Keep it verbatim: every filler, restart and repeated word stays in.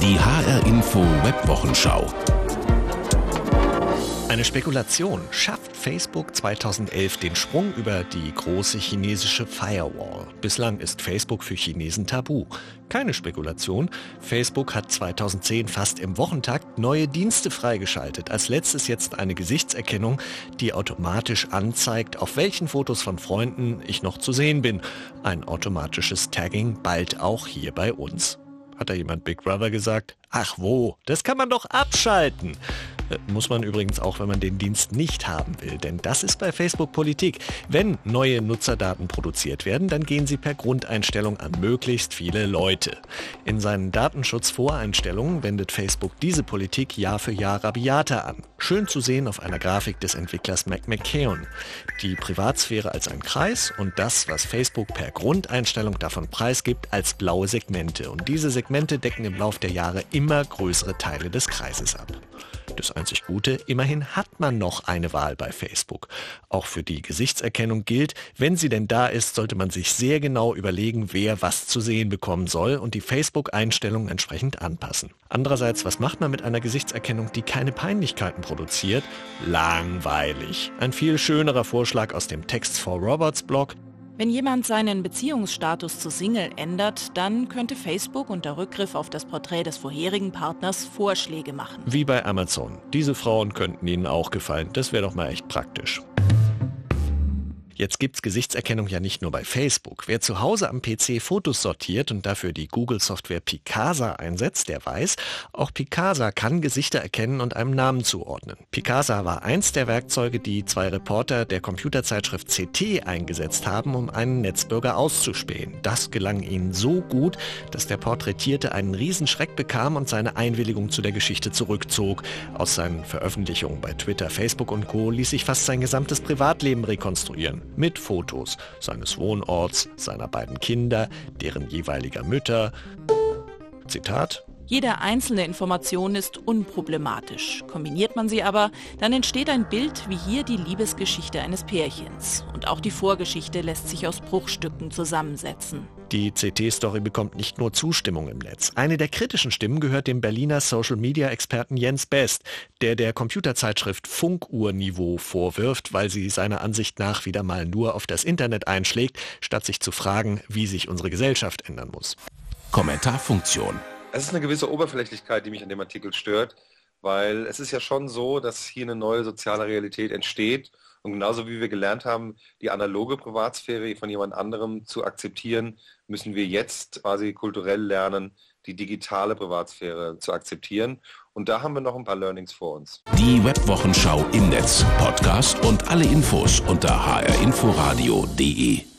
Die H R-Info Webwochenschau. Eine Spekulation: Schafft Facebook zweitausendelf den Sprung über die große chinesische Firewall? Bislang ist Facebook für Chinesen tabu. Keine Spekulation. Facebook hat zweitausendzehn fast im Wochentakt neue Dienste freigeschaltet. Als letztes jetzt eine Gesichtserkennung, die automatisch anzeigt, auf welchen Fotos von Freunden ich noch zu sehen bin. Ein automatisches Tagging bald auch hier bei uns. Hat da jemand Big Brother gesagt? Ach wo, das kann man doch abschalten. Muss man übrigens auch, wenn man den Dienst nicht haben will. Denn das ist bei Facebook Politik. Wenn neue Nutzerdaten produziert werden, dann gehen sie per Grundeinstellung an möglichst viele Leute. In seinen Datenschutzvoreinstellungen wendet Facebook diese Politik Jahr für Jahr rabiater an. Schön zu sehen auf einer Grafik des Entwicklers Mac McKeown. Die Privatsphäre als ein Kreis und das, was Facebook per Grundeinstellung davon preisgibt, als blaue Segmente. Und diese Segmente decken im Lauf der Jahre immer größere Teile des Kreises ab. Das einzig Gute: immerhin hat man noch eine Wahl bei Facebook. Auch für die Gesichtserkennung gilt, wenn sie denn da ist, sollte man sich sehr genau überlegen, wer was zu sehen bekommen soll und die Facebook-Einstellungen entsprechend anpassen. Andererseits, was macht man mit einer Gesichtserkennung, die keine Peinlichkeiten produziert? Langweilig. Ein viel schönerer Vorschlag aus dem Text for Robots Blog: Wenn jemand seinen Beziehungsstatus zu Single ändert, dann könnte Facebook unter Rückgriff auf das Porträt des vorherigen Partners Vorschläge machen. Wie bei Amazon. Diese Frauen könnten Ihnen auch gefallen. Das wäre doch mal echt praktisch. Jetzt gibt's Gesichtserkennung ja nicht nur bei Facebook. Wer zu Hause am P C Fotos sortiert und dafür die Google-Software Picasa einsetzt, der weiß, auch Picasa kann Gesichter erkennen und einem Namen zuordnen. Picasa war eins der Werkzeuge, die zwei Reporter der Computerzeitschrift C T eingesetzt haben, um einen Netzbürger auszuspähen. Das gelang ihnen so gut, dass der Porträtierte einen Riesenschreck bekam und seine Einwilligung zu der Geschichte zurückzog. Aus seinen Veröffentlichungen bei Twitter, Facebook und Co. ließ sich fast sein gesamtes Privatleben rekonstruieren. Mit Fotos seines Wohnorts, seiner beiden Kinder, deren jeweiliger Mütter. Zitat: Jede einzelne Information ist unproblematisch. Kombiniert man sie aber, dann entsteht ein Bild wie hier die Liebesgeschichte eines Pärchens. Und auch die Vorgeschichte lässt sich aus Bruchstücken zusammensetzen. Die C T-Story bekommt nicht nur Zustimmung im Netz. Eine der kritischen Stimmen gehört dem Berliner Social-Media-Experten Jens Best, der der Computerzeitschrift Funkuhr-Niveau vorwirft, weil sie seiner Ansicht nach wieder mal nur auf das Internet einschlägt, statt sich zu fragen, wie sich unsere Gesellschaft ändern muss. Kommentarfunktion. Es ist eine gewisse Oberflächlichkeit, die mich an dem Artikel stört, weil es ist ja schon so, dass hier eine neue soziale Realität entsteht. Und genauso wie wir gelernt haben, die analoge Privatsphäre von jemand anderem zu akzeptieren, müssen wir jetzt quasi kulturell lernen, die digitale Privatsphäre zu akzeptieren. Und da haben wir noch ein paar Learnings vor uns. Die Webwochenschau im Netz, Podcast und alle Infos unter h r info radio punkt d e.